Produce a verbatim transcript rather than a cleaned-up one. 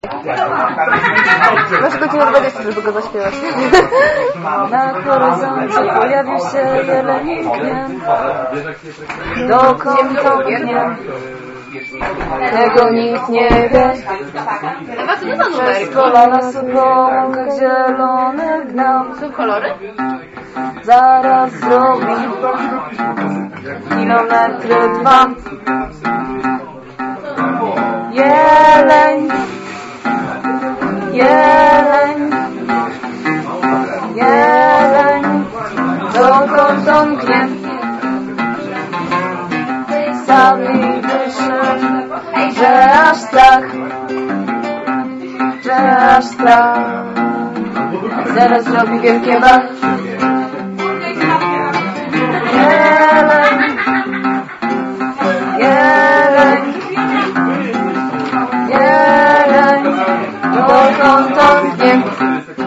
Masz godzinę dwadzieścia, żeby go zaśpiewać. Na horyzoncie pojawił się jeleń gniam. Dokąd to gniam? Tego nikt nie wie. Przez pola na suchą zielony gnał. Są kolory? Zaraz zrobi kilometry dwa. Jeleń, jeleń, jeleń, dokąd on gnie? Sami wyszli, że aż strach, że aż strach. Zaraz zrobi wielkie bach. Jeleń, jeleń, jeleń, dokąd on gnie?